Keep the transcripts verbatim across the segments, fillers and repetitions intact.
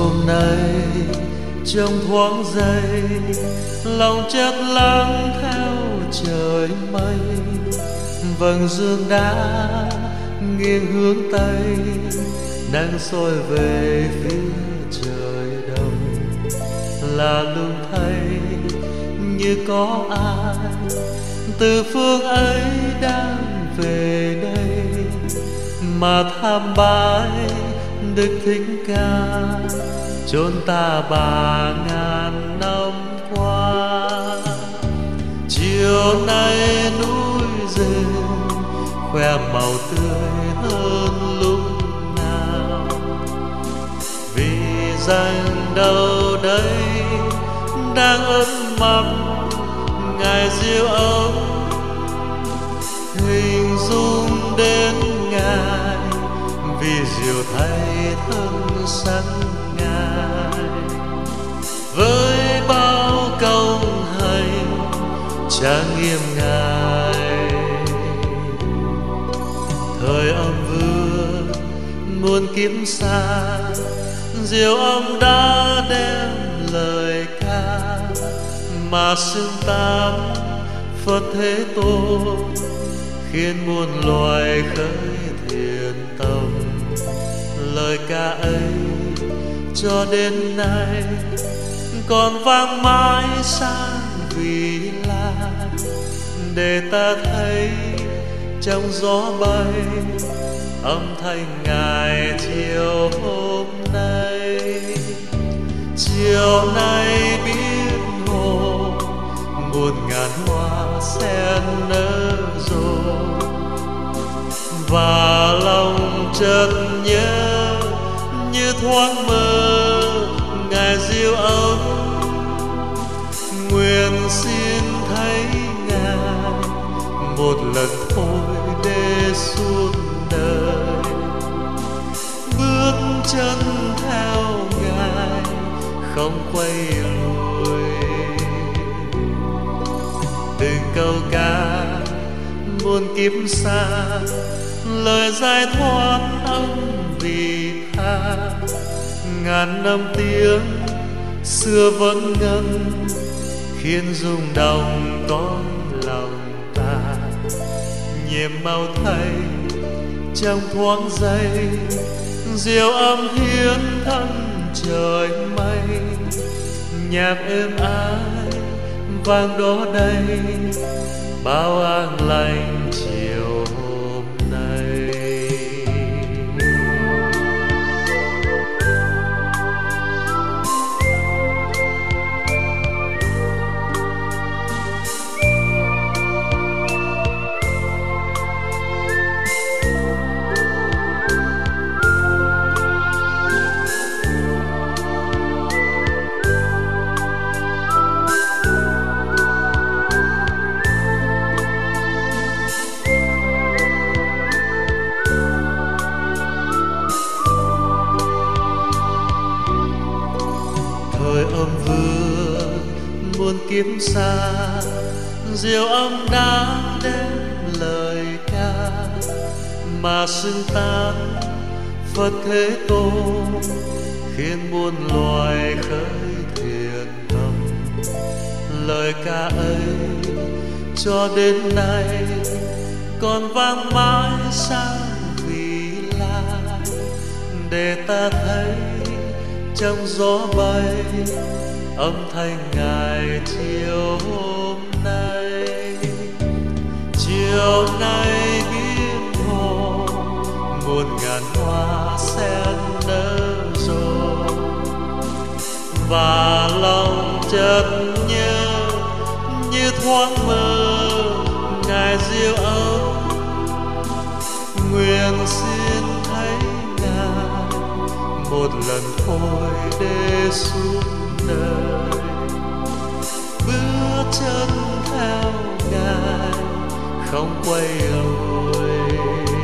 hôm nay trong thoáng giây lòng chợt lắng theo trời mây, vầng dương đã nghiêng hướng tây đang soi về phía trời đông. Là lùng thấy như có ai từ phương ấy đang về đây, mà tham bái Đức Thích Ca chốn ta bà ngàn năm qua. Chiều nay núi rừng khoe màu tươi hơn lúc nào, vì rằng đâu đây đang ấm mặn Ngài diêu ống. Hình dung đến Ngài vì diệu thay thân sắc Ngài, với bao công hành trang nghiêm Ngài. Thời âm vương muôn kiếp xa, diệu âm đã đem lời ca mà xưng tám Phật Thế Tôn, khiến muôn loài khởi thiện tâm. Lời ca ấy cho đến nay còn vang mãi sang vì lai, để ta thấy trong gió bay âm thanh Ngài chiều hôm nay. Chiều nay biết hồ muôn ngàn hoa sen nở rộ, và lòng chợt nhớ như thoáng mơ Ngài diêu ống. Nguyện xin thấy Ngài một lần thôi để suốt đời, bước chân theo Ngài không quay lùi. Từng câu ca muôn kiếp xa, lời giải thoát âm vì tha. Ngàn năm tiếng xưa vẫn ngân, khiến rung động con lòng ta. Nhiệm màu thay trong thoáng giây, diệu âm hiến thân trời mây. Nhạc êm ái vang đó đây, bao an lành chiều hôm nay. Thời âm vương muôn kiếp xa, diệu âm đã đem lời ca mà xưng tám Phật Thế Tôn, khiến muôn loài khởi thiện tâm. Lời ca ấy cho đến nay còn vang mãi sang vì lai, để ta thấy trong gió bay âm thanh Ngài chiều hôm nay. Chiều nay biết hồ muôn ngàn hoa sen nở rộ, và lòng chợt nhớ như thoáng mơ Ngài diêu ống. Nguyện xin thấy Ngài một lần thôi để suốt đời, bước chân theo Ngài không quay lùi.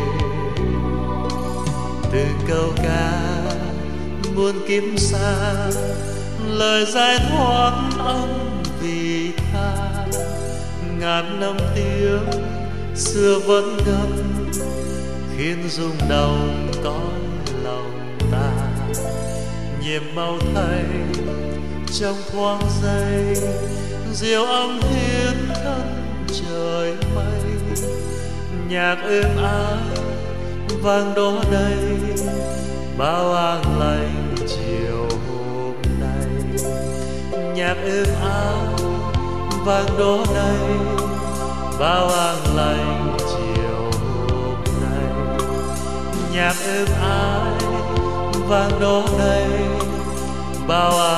Từ câu ca muôn kiếp xa, lời giải thoát âm vì tha. Ngàn năm tiếng xưa vẫn ngân, khiến rung động con lòng ta. nhiệm màu thay trong thoáng giây, diệu âm hiến thân trời mây. Nhạc êm ái vang đó đây, bao an lành chiều hôm nay. Nhạc êm ái vang đó đây, bao an lành chiều hôm nay. Nhạc êm ái vang đó đây, bao